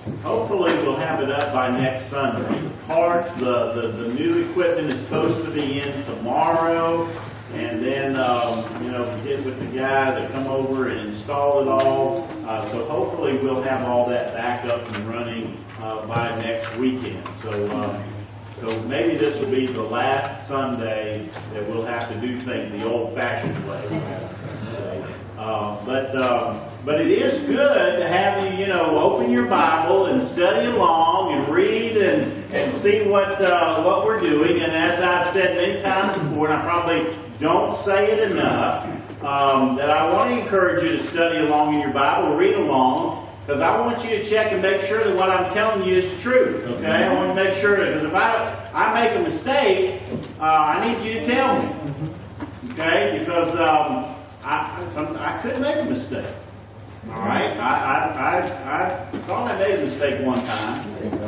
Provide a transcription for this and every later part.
hopefully we'll have it up by next Sunday. Parts, the new equipment is supposed to be in tomorrow, and then get with the guy to come over and install it all. So hopefully we'll have all that back up and running by next weekend. So maybe this will be the last Sunday that we'll have to do things the old-fashioned way. But it is good to have you, open your Bible and study along and read and see what we're doing. And as I've said many times before, and I probably don't say it enough, that I want to encourage you to study along in your Bible, read along, because I want you to check and make sure that what I'm telling you is true. Okay, I want to make sure that, because if I make a mistake, I need you to tell me. Okay, because I could make a mistake. All right, I thought I made a mistake one time.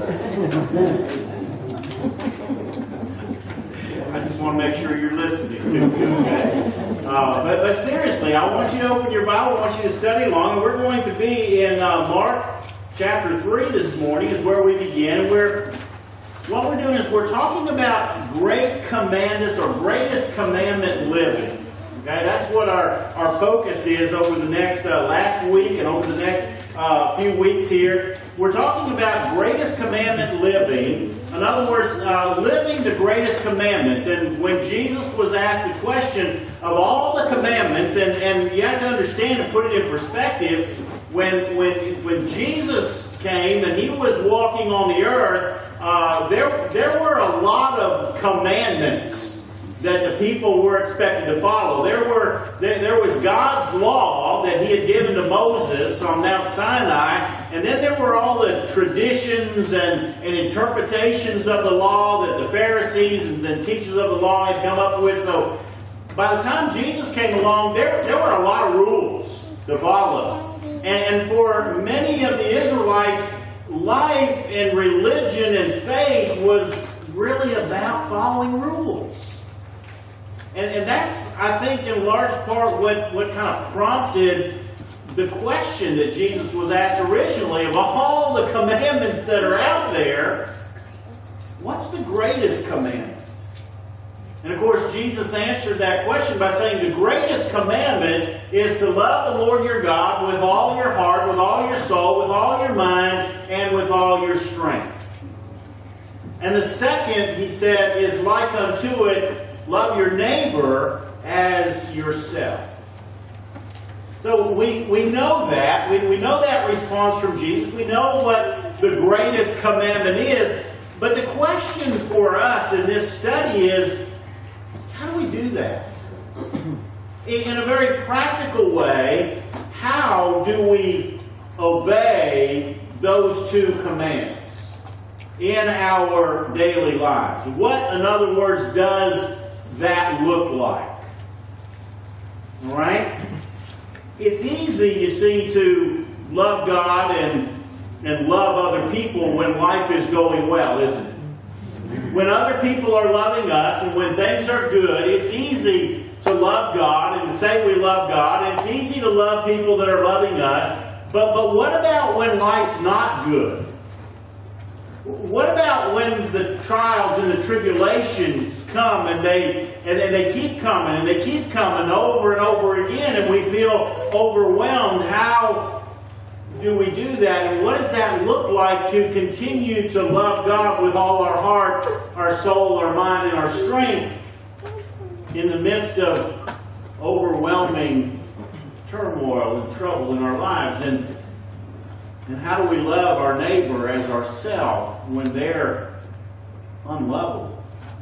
I just want to make sure you're listening to me, okay? But seriously, I want you to open your Bible. I want you to study along. And we're going to be in Mark chapter 3 this morning is where we begin. What we're doing is we're talking about great commandments or greatest commandment living. Okay, that's what our focus is over the next last week and over the next few weeks here. We're talking about greatest commandment living. In other words, living the greatest commandments. And when Jesus was asked the question of all the commandments, and you have to understand and put it in perspective, when Jesus came and he was walking on the earth, there were a lot of commandments that the people were expected to follow. There was God's law that he had given to Moses on Mount Sinai, and then there were all the traditions and interpretations of the law that the Pharisees and the teachers of the law had come up with. So by the time Jesus came along, there were a lot of rules to follow. And for many of the Israelites, life and religion and faith was really about following rules. And that's, I think, in large part what kind of prompted the question that Jesus was asked originally. Of all the commandments that are out there, what's the greatest commandment? And of course, Jesus answered that question by saying the greatest commandment is to love the Lord your God with all your heart, with all your soul, with all your mind, and with all your strength. And the second, he said, is like unto it, love your neighbor as yourself. So we know that. We know that response from Jesus. We know what the greatest commandment is. But the question for us in this study is, how do we do that? In a very practical way, how do we obey those two commands in our daily lives? What, in other words, does that look like? All right? It's easy, you see, to love God and love other people when life is going well, isn't it? When other people are loving us and when things are good, it's easy to love God and to say we love God. And it's easy to love people that are loving us. But what about when life's not good? What about when the trials and the tribulations come and they keep coming and they keep coming over and over again and we feel overwhelmed? How do we do that? And what does that look like to continue to love God with all our heart, our soul, our mind, and our strength in the midst of overwhelming turmoil and trouble in our lives? And how do we love our neighbor as ourselves when they're unlovable?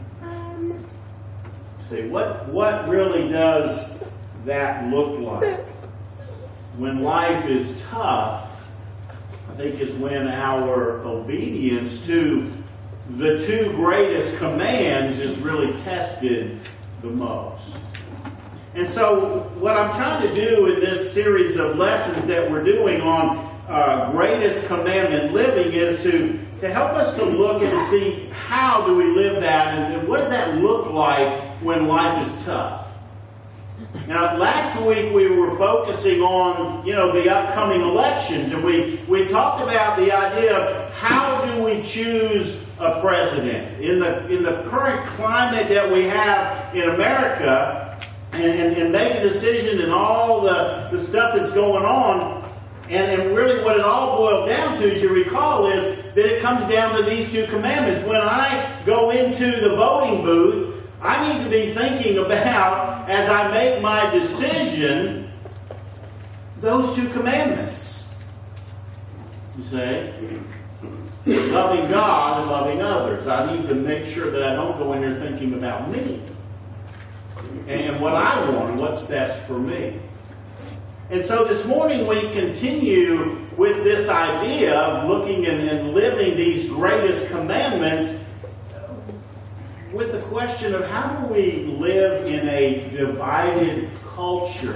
See, what really does that look like? When life is tough, I think is when our obedience to the two greatest commands is really tested the most. And so what I'm trying to do in this series of lessons that we're doing on greatest commandment living is to help us to look and to see how do we live that and what does that look like when life is tough. Now, last week we were focusing on, the upcoming elections, and we talked about the idea of how do we choose a president in the current climate that we have in America, and make a decision and all the stuff that's going on. And really what it all boiled down to, as you recall, is that it comes down to these two commandments. When I go into the voting booth, I need to be thinking about, as I make my decision, those two commandments. You say, loving God and loving others. I need to make sure that I don't go in there thinking about me and what I want and what's best for me. And so this morning we continue with this idea of looking and living these greatest commandments with the question of how do we live in a divided culture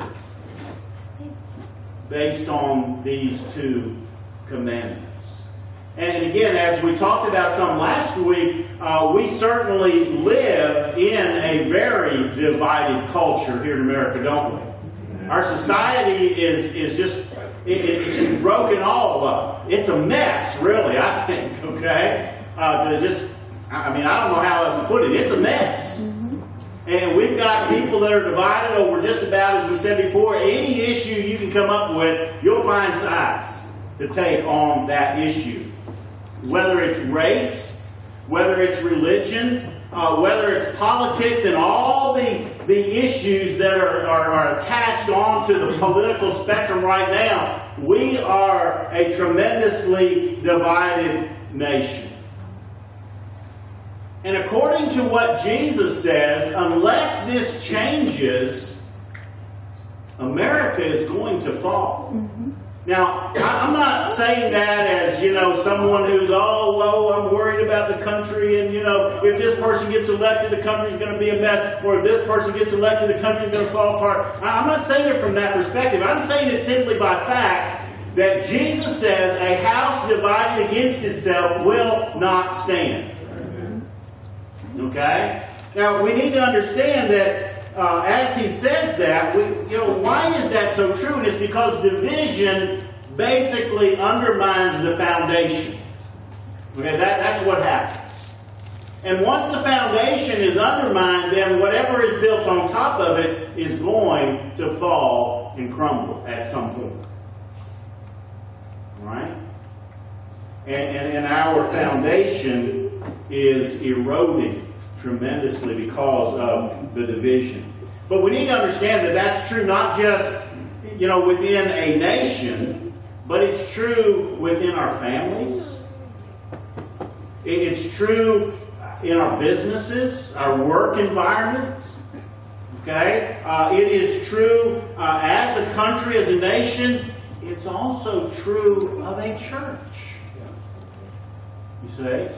based on these two commandments. And again, as we talked about some last week, we certainly live in a very divided culture here in America, don't we? Our society is just, it's just broken all up. It's a mess, really, I think, okay? I don't know how else to put it. It's a mess. And we've got people that are divided over just about, as we said before, any issue you can come up with, you'll find sides to take on that issue. Whether it's race, whether it's religion, whether it's politics, and all the issues that are attached onto the political spectrum right now, we are a tremendously divided nation. And according to what Jesus says, unless this changes, America is going to fall. Now, I'm not saying that as, someone who's, I'm worried about the country, and, if this person gets elected, the country's going to be a mess, or if this person gets elected, the country's going to fall apart. I'm not saying it from that perspective. I'm saying it simply by facts that Jesus says a house divided against itself will not stand. Okay? Now, we need to understand that as he says that, why is that so true? And it's because division basically undermines the foundation. Okay, that's what happens. And once the foundation is undermined, then whatever is built on top of it is going to fall and crumble at some point. Right? And our foundation is eroding tremendously because of the division. But we need to understand that that's true not just, within a nation, but it's true within our families. It's true in our businesses, our work environments. Okay? It is true as a country, as a nation. It's also true of a church. You see?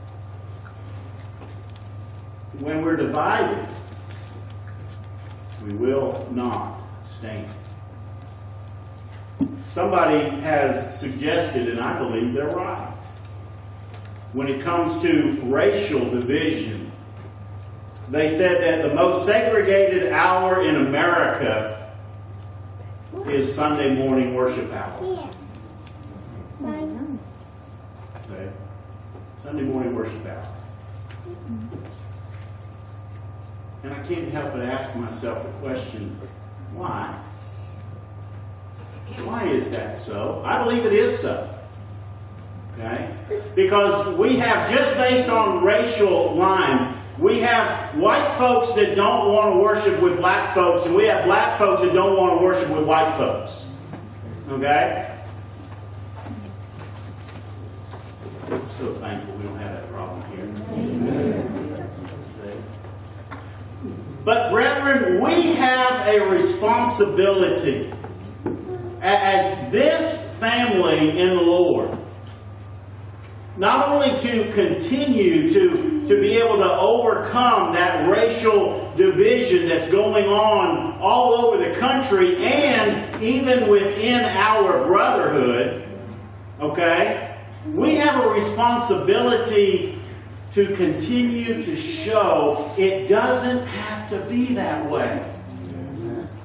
When we're divided, we will not stand. Somebody has suggested, and I believe they're right, when it comes to racial division, they said that the most segregated hour in America is Sunday morning worship hour. Okay? Sunday morning worship hour. And I can't help but ask myself the question, why? Why is that so? I believe it is so. Okay? Because we have, just based on racial lines, we have white folks that don't want to worship with black folks, and we have black folks that don't want to worship with white folks. Okay? I'm so thankful we don't have that problem here. But brethren, we have a responsibility as this family in the Lord, not only to continue to be able to overcome that racial division that's going on all over the country and even within our brotherhood, okay? We have a responsibility to continue to show it doesn't have to be that way.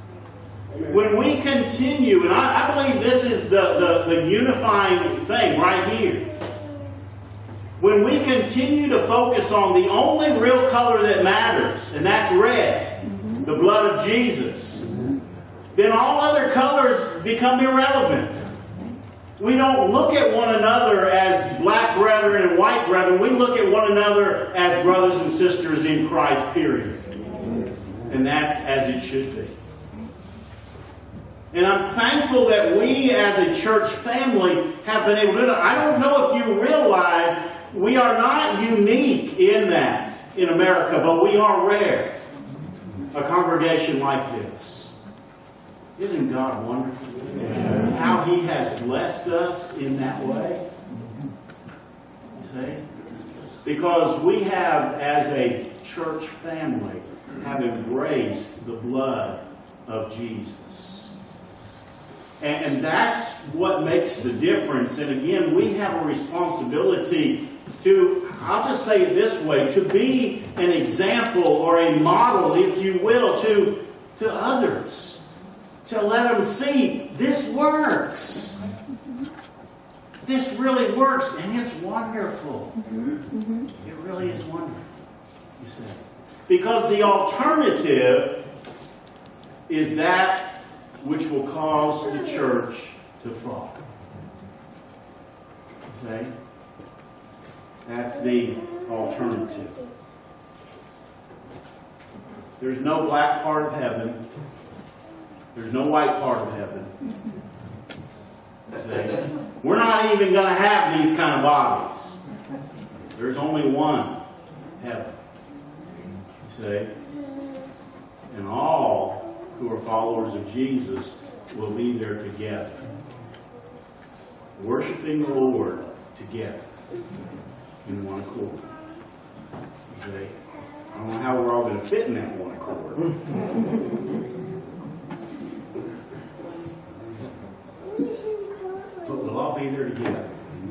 When we continue, and I believe this is the unifying thing right here. When we continue to focus on the only real color that matters, and that's red, the blood of Jesus, then all other colors become irrelevant. We don't look at one another as black brethren and white brethren. We look at one another as brothers and sisters in Christ, period. And that's as it should be. And I'm thankful that we as a church family have been able to do that. I don't know if you realize we are not unique in that in America, but we are rare. A congregation like this. Isn't God wonderful? How He has blessed us in that way. You see? Because we have, as a church family, have embraced the blood of Jesus. And that's what makes the difference. And again, we have a responsibility to, I'll just say it this way, to be an example or a model, if you will, to others. To let them see, this works. This really works, and it's wonderful. It really is wonderful, you see. Because the alternative is that which will cause the church to fall. See? That's the alternative. There's no black part of heaven. There's no white part of heaven. See? We're not even going to have these kind of bodies. There's only one heaven. See? And all who are followers of Jesus will be there together. Worshiping the Lord together in one accord. See? I don't know how we're all going to fit in that one accord. But we'll all be there together.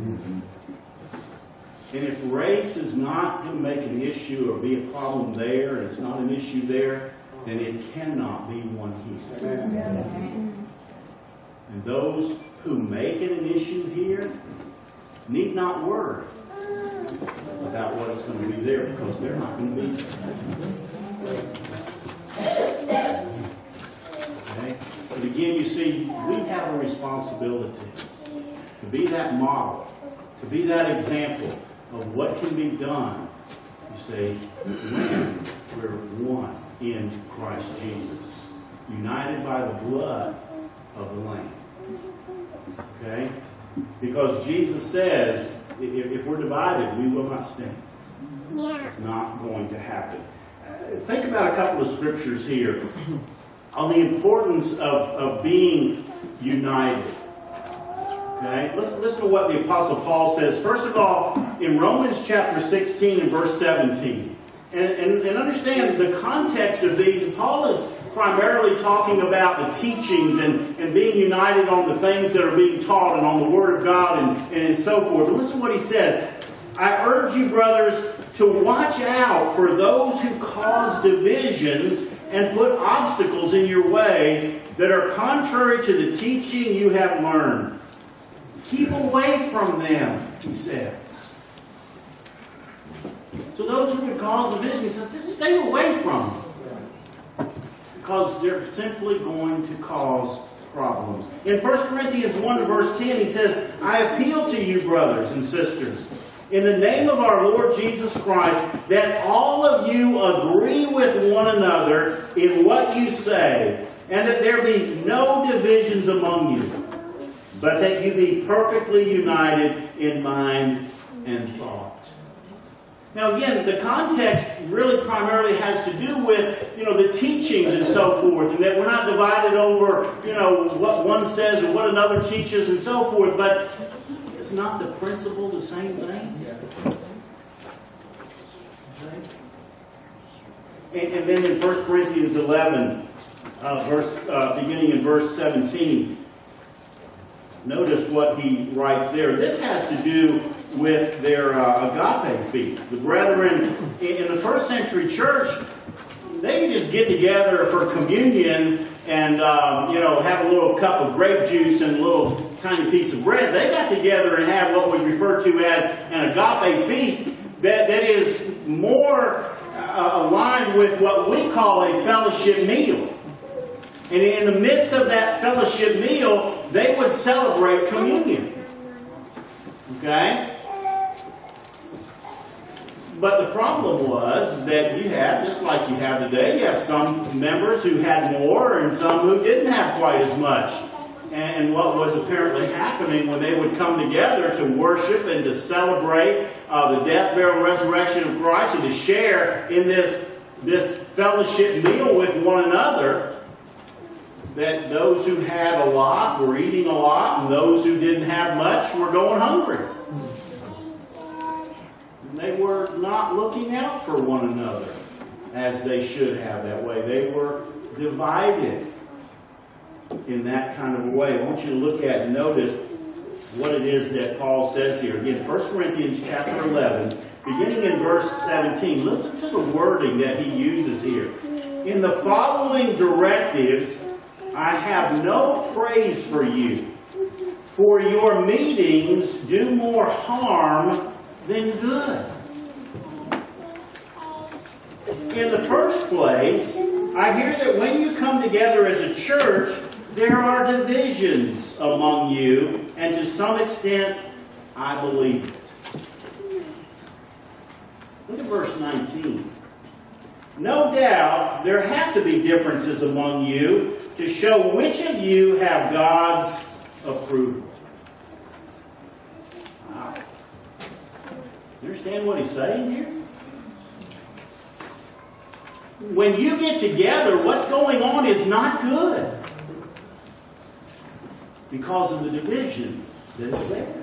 And if race is not going to make an issue or be a problem there, and it's not an issue there, then it cannot be one here. And those who make it an issue here need not worry about what is going to be there, because they're not going to be there. Okay? But again, you see, we have a responsibility to be that model, to be that example of what can be done, you see, when we're one in Christ Jesus, united by the blood of the Lamb. Okay? Because Jesus says, if we're divided, we will not stand. It's not going to happen. Think about a couple of scriptures here on the importance of being united. Okay? Let's listen to what the Apostle Paul says. First of all, in Romans chapter 16 and verse 17. And understand the context of these. Paul is primarily talking about the teachings and being united on the things that are being taught and on the Word of God and so forth. But listen to what he says. I urge you, brothers, to watch out for those who cause divisions and put obstacles in your way that are contrary to the teaching you have learned. Keep away from them, he says. So those who would cause division, he says, just stay away from them. Because they're simply going to cause problems. In 1 Corinthians 1 verse 10, he says, I appeal to you, brothers and sisters, in the name of our Lord Jesus Christ, that all of you agree with one another in what you say, and that there be no divisions among you, but that you be perfectly united in mind and thought. Now again, the context really primarily has to do with, the teachings and so forth, and that we're not divided over, what one says or what another teaches and so forth, but is not the principle the same thing? And then in 1 Corinthians 11, beginning in verse 17, notice what he writes there. This has to do with their agape feast. The brethren in the first century church, they would just get together for communion have a little cup of grape juice and a little tiny piece of bread. They got together and had what was referred to as an agape feast that is more aligned with what we call a fellowship meal. And in the midst of that fellowship meal, they would celebrate communion. Okay? But the problem was that you had, just like you have today, you have some members who had more and some who didn't have quite as much. And what was apparently happening when they would come together to worship and to celebrate the death, burial, and resurrection of Christ and to share in this fellowship meal with one another, that those who had a lot were eating a lot and those who didn't have much were going hungry. And they were not looking out for one another as they should have that way. They were divided in that kind of a way. I want you to look at and notice what it is that Paul says here. Again, 1 Corinthians chapter 11, beginning in verse 17. Listen to the wording that he uses here. In the following directives, I have no praise for you, for your meetings do more harm than good. In the first place, I hear that when you come together as a church, there are divisions among you, and to some extent, I believe it. Look at verse 19. No doubt there have to be differences among you to show which of you have God's approval. Wow. You understand what he's saying here? When you get together, what's going on is not good because of the division that is there.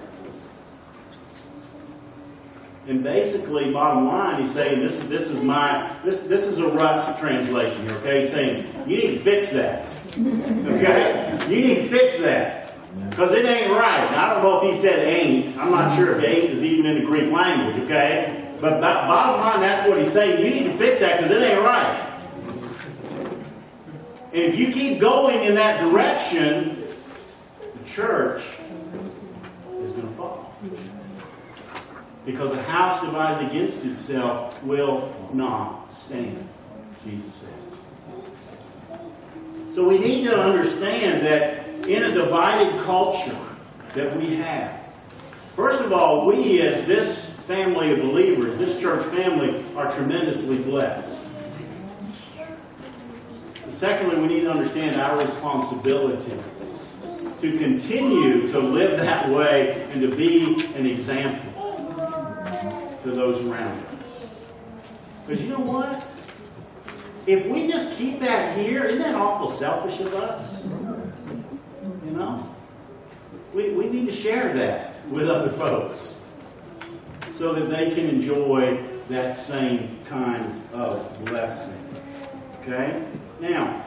And basically, bottom line, he's saying this is a Russ translation here. Okay, he's saying you need to fix that. Okay, you need to fix that because it ain't right. Now, I don't know if he said ain't. I'm not sure if ain't is even in the Greek language. Okay, but bottom line, that's what he's saying. You need to fix that because it ain't right. And if you keep going in that direction, the church is going to fall. Because a house divided against itself will not stand, Jesus said. So we need to understand that in a divided culture that we have, first of all, we as this family of believers, this church family, are tremendously blessed. Secondly, we need to understand our responsibility to continue to live that way and to be an example to those around us. Because you know what? If we just keep that here, isn't that awful selfish of us? You know? We need to share that with other folks so that they can enjoy that same kind of blessing. Okay? Now,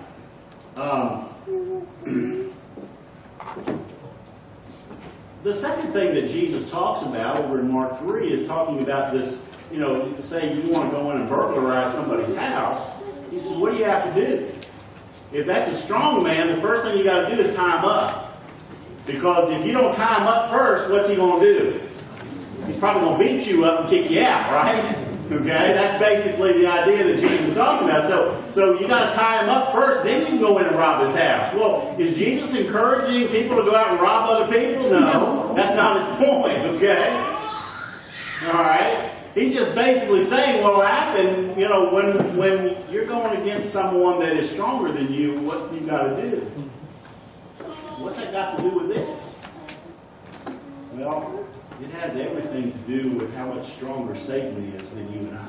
the second thing that Jesus talks about over in Mark 3 is talking about this, say you want to go in and burglarize somebody's house. He says, what do you have to do? If that's a strong man, the first thing you got to do is tie him up. Because if you don't tie him up first, what's he going to do? He's probably going to beat you up and kick you out, right? Okay, that's basically the idea that Jesus is talking about. So you got to tie him up first, then you can go in and rob his house. Well, is Jesus encouraging people to go out and rob other people? No, that's not his point. Okay, all right. He's just basically saying what will happen. When you're going against someone that is stronger than you, what you got to do? What's that got to do with this? Well, it has everything to do with how much stronger Satan is than you and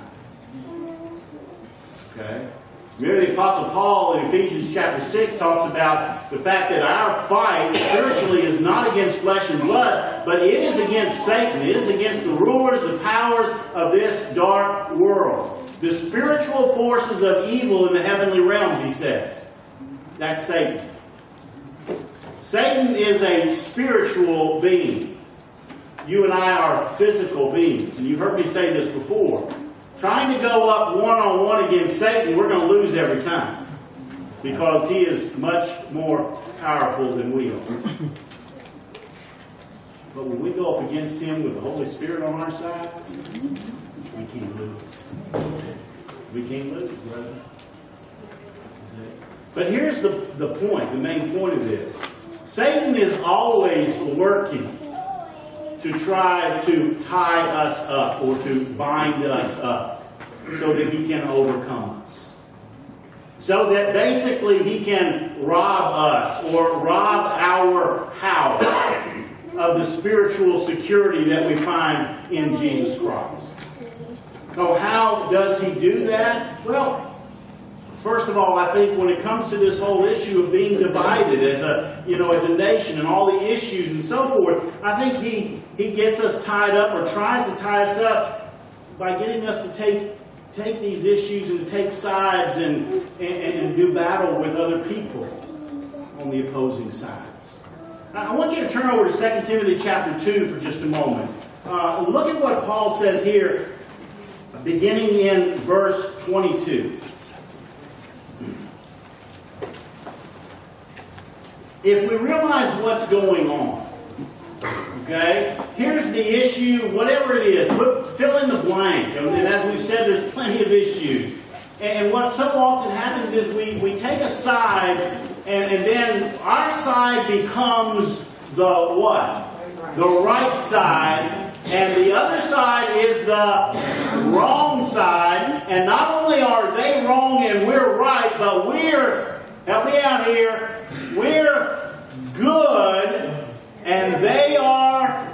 I. Okay? Remember the Apostle Paul in Ephesians chapter 6 talks about the fact that our fight spiritually is not against flesh and blood, but it is against Satan. It is against the rulers, the powers of this dark world. The spiritual forces of evil in the heavenly realms, he says. That's Satan. Satan is a spiritual being. You and I are physical beings. And you've heard me say this before. Trying to go up one-on-one against Satan, we're going to lose every time. because He is much more powerful than we are. But when we go up against Him with the Holy Spirit on our side, we can't lose. We can't lose, brother. But here's the point, the main point of this. Satan is always working to try to tie us up or to bind us up so that he can overcome us. So that basically he can rob us or rob our house of the spiritual security that we find in Jesus Christ. So how does he do that? Well, first of all, I think when it comes to this whole issue of being divided as a nation and all the issues and so forth, I think he gets us tied up or tries to tie us up by getting us to take these issues and take sides and do battle with other people on the opposing sides. I want you to turn over to 2 Timothy chapter 2 for just a moment. Look at what Paul says here, beginning in verse 22. If we realize what's going on, okay, here's the issue, whatever it is, fill in the blank. And as we've said, there's plenty of issues. And what so often happens is we take a side, and then our side becomes the what? The right side, and the other side is the wrong side. And not only are they wrong and we're right, but we're, help me out here, we're good and they are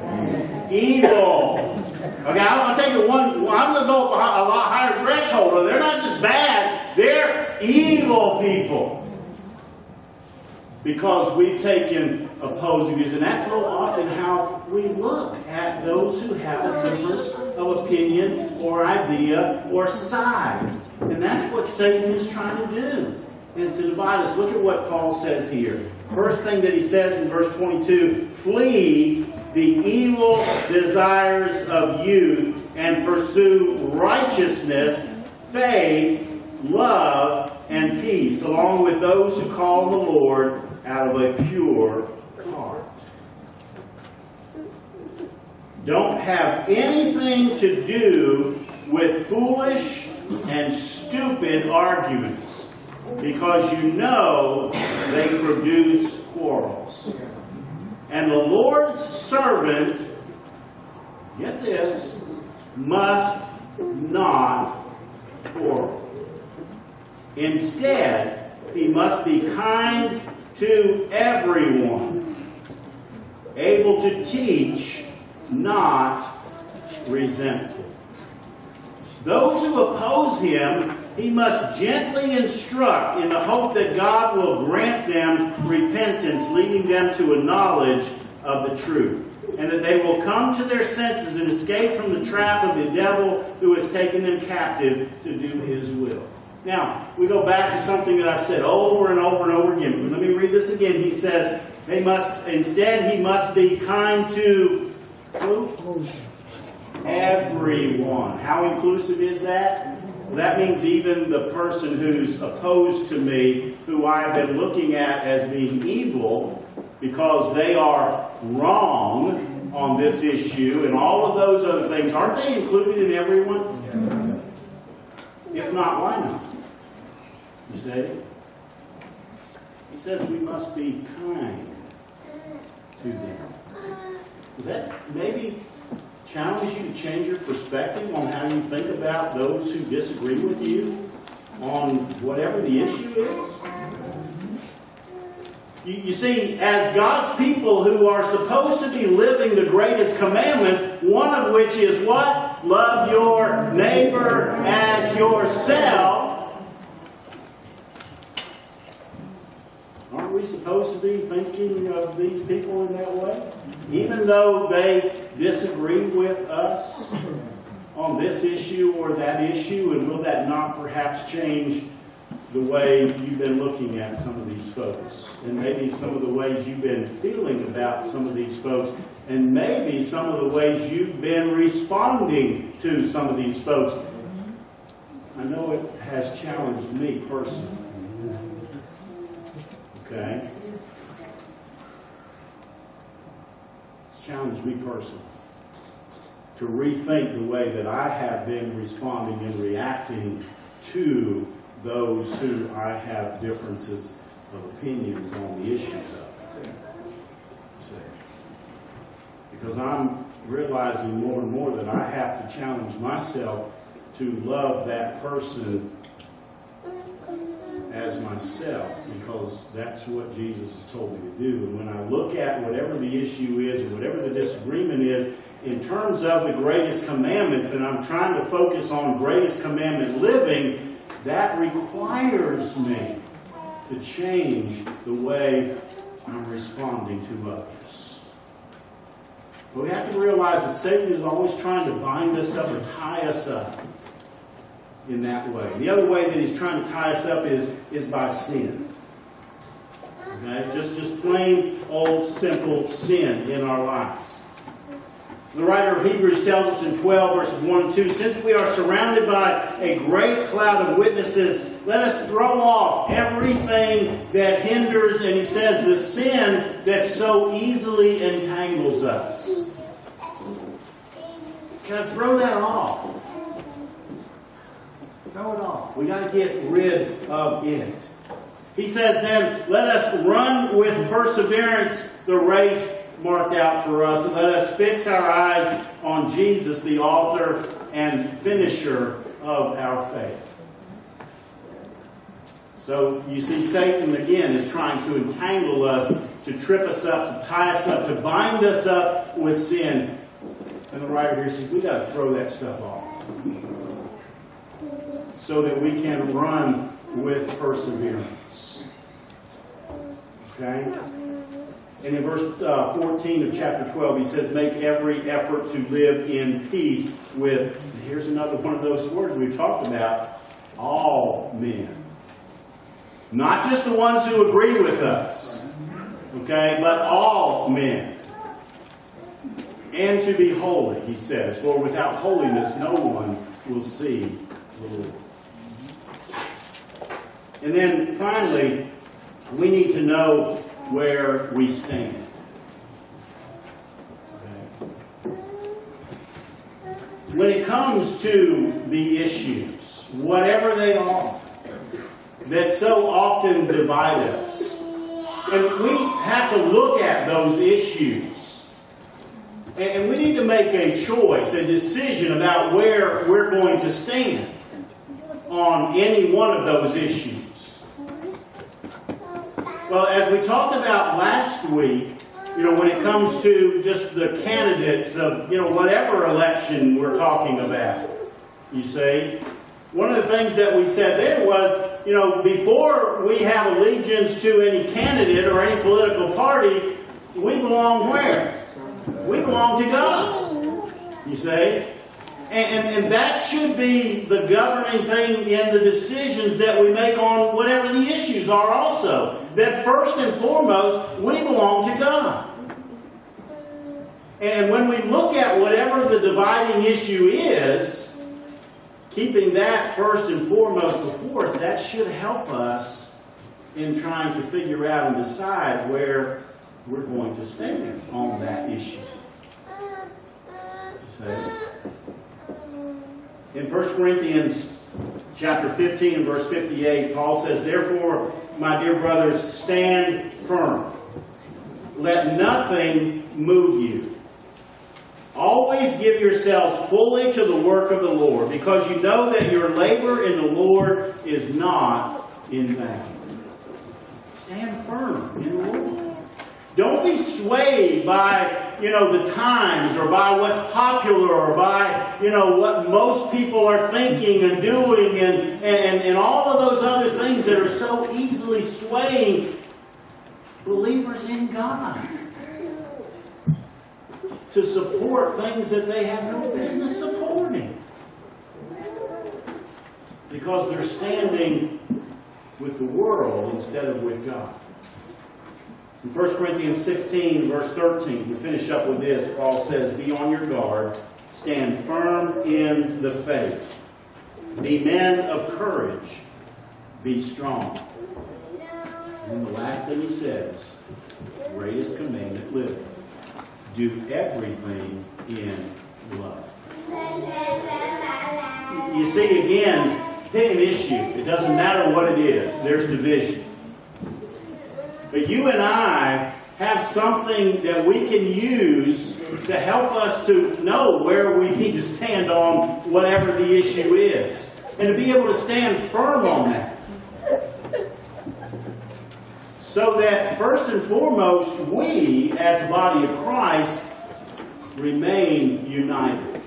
evil. Okay, I'm going to take it I'm going to go up a lot higher threshold. They're not just bad, they're evil people. Because we've taken opposing views, and that's so often how we look at those who have a difference of opinion or idea or side. And that's what Satan is trying to do, is to divide us. Look at what Paul says here. First thing that he says in verse 22, flee the evil desires of youth and pursue righteousness, faith, love, and peace, along with those who call on the Lord out of a pure heart. Don't have anything to do with foolish and stupid arguments, because you know they produce quarrels. And the Lord's servant, get this, must not quarrel. Instead, he must be kind to everyone, able to teach, not resentful. Those who oppose him, he must gently instruct in the hope that God will grant them repentance, leading them to a knowledge of the truth, and that they will come to their senses and escape from the trap of the devil who has taken them captive to do his will. Now, we go back to something that I've said over and over and over again. Let me read this again. He says, he must be kind to who? Everyone. How inclusive is that? Well, that means even the person who's opposed to me, who I've been looking at as being evil, because they are wrong on this issue and all of those other things. Aren't they included in everyone? If not, why not? You see? He says we must be kind to them. Does that maybe challenge you to change your perspective on how you think about those who disagree with you on whatever the issue is? You see, as God's people who are supposed to be living the greatest commandments, one of which is what? Love your neighbor as yourself. Aren't we supposed to be thinking of these people in that way? Even though they disagree with us on this issue or that issue, and will that not perhaps change the way you've been looking at some of these folks, and maybe some of the ways you've been feeling about some of these folks, and maybe some of the ways you've been responding to some of these folks? I know it has challenged me personally. Okay? It's challenged me personally to rethink the way that I have been responding and reacting to those who I have differences of opinions on the issues of. Because I'm realizing more and more that I have to challenge myself to love that person as myself, because that's what Jesus has told me to do. And when I look at whatever the issue is or whatever the disagreement is, in terms of the greatest commandments, and I'm trying to focus on greatest commandment living, that requires me to change the way I'm responding to others. But we have to realize that Satan is always trying to bind us up or tie us up in that way. The other way that he's trying to tie us up is by sin. Okay? Just plain old simple sin in our lives. The writer of Hebrews tells us in 12 verses 1 and 2, since we are surrounded by a great cloud of witnesses, let us throw off everything that hinders, and he says, the sin that so easily entangles us. Can I throw that off? Throw it off. We got to get rid of it. He says then, let us run with perseverance the race marked out for us, and let us fix our eyes on Jesus, the author and finisher of our faith. So you see, Satan again is trying to entangle us, to trip us up, to tie us up, to bind us up with sin. And the writer here says, we've got to throw that stuff off so that we can run with perseverance. Okay? And in verse 14 of chapter 12, he says, make every effort to live in peace with, and here's another one of those words we've talked about, all men. Not just the ones who agree with us, okay, but all men. And to be holy, he says, for without holiness no one will see the Lord. And then finally, we need to know where we stand. Okay. When it comes to the issues, whatever they are, that so often divide us, and we have to look at those issues, and we need to make a choice, a decision about where we're going to stand on any one of those issues. Well, as we talked about last week, when it comes to just the candidates of, whatever election we're talking about, you see, one of the things that we said there was, before we have allegiance to any candidate or any political party, we belong where? We belong to God, you see. And that should be the governing thing in the decisions that we make on whatever the issues are also. That first and foremost, we belong to God. And when we look at whatever the dividing issue is, keeping that first and foremost before us, that should help us in trying to figure out and decide where we're going to stand on that issue. You see? In 1 Corinthians chapter 15 and verse 58, Paul says, therefore, my dear brothers, stand firm. Let nothing move you. Always give yourselves fully to the work of the Lord, because you know that your labor in the Lord is not in vain. Stand firm in the Lord. Don't be swayed by, the times, or by what's popular, or by, what most people are thinking and doing, and all of those other things that are so easily swaying believers in God to support things that they have no business supporting, because they're standing with the world instead of with God. In 1 Corinthians 16, verse 13, we finish up with this. Paul says, be on your guard, stand firm in the faith. Be men of courage, be strong. And the last thing he says, greatest commandment living. Do everything in love. You see, again, pick an issue. It doesn't matter what it is. There's division. But you and I have something that we can use to help us to know where we need to stand on whatever the issue is. And to be able to stand firm on that. So that first and foremost, we, as the body of Christ, remain united.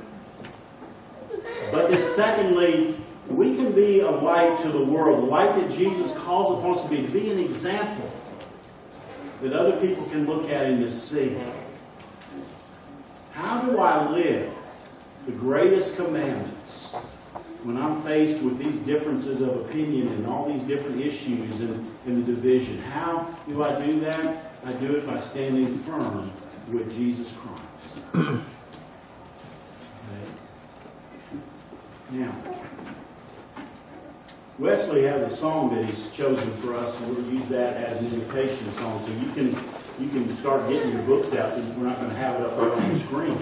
But then secondly, we can be a light to the world, the light that Jesus calls upon us to be an example that other people can look at and to see. How do I live the greatest commandments when I'm faced with these differences of opinion and all these different issues and the division? How do I do that? I do it by standing firm with Jesus Christ. Okay. Now, Wesley has a song that he's chosen for us, and we'll use that as an invitation song. So you can start getting your books out, since we're not going to have it up there on the screen.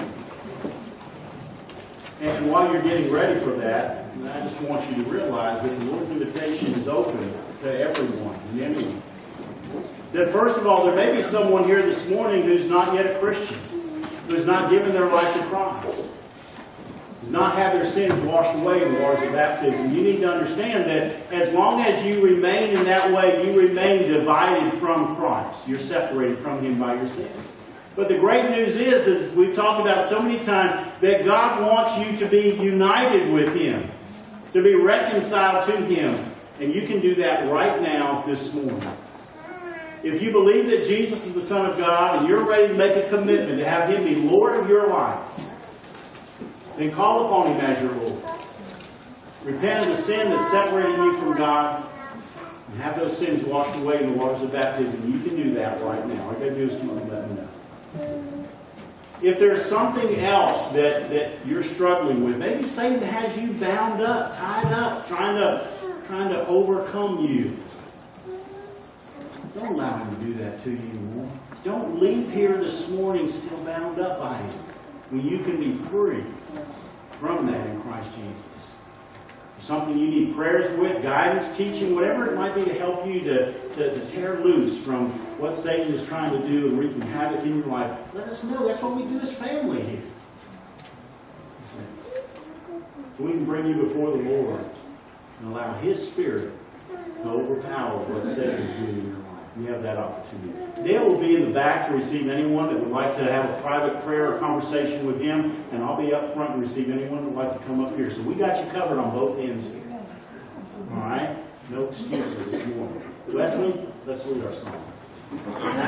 And while you're getting ready for that, I just want you to realize that the Lord's invitation is open to everyone and anyone. That first of all, there may be someone here this morning who's not yet a Christian, who's not given their life to Christ, who's not had their sins washed away in the waters of baptism. You need to understand that as long as you remain in that way, you remain divided from Christ. You're separated from Him by your sins. But the great news is, as we've talked about so many times, that God wants you to be united with Him, to be reconciled to Him. And you can do that right now this morning. If you believe that Jesus is the Son of God and you're ready to make a commitment to have Him be Lord of your life, then call upon Him as your Lord. Repent of the sin that's separating you from God and have those sins washed away in the waters of baptism. You can do that right now. All you got to do is come and let me know. If there's something else that you're struggling with, maybe Satan has you bound up, tied up, trying to overcome you. Don't allow him to do that to you anymore. Don't leave here this morning still bound up by him, when you can be free from that in Christ Jesus. Something you need prayers with, guidance, teaching, whatever it might be to help you to tear loose from what Satan is trying to do and wreaking havoc in your life. Let us know. That's what we do as family here. We can bring you before the Lord and allow His Spirit to overpower what Satan is doing in your life. You have that opportunity. Dale will be in the back to receive anyone that would like to have a private prayer or conversation with him, and I'll be up front to receive anyone that would like to come up here. So we got you covered on both ends here. All right? No excuses this morning. Wesley, let's lead our song.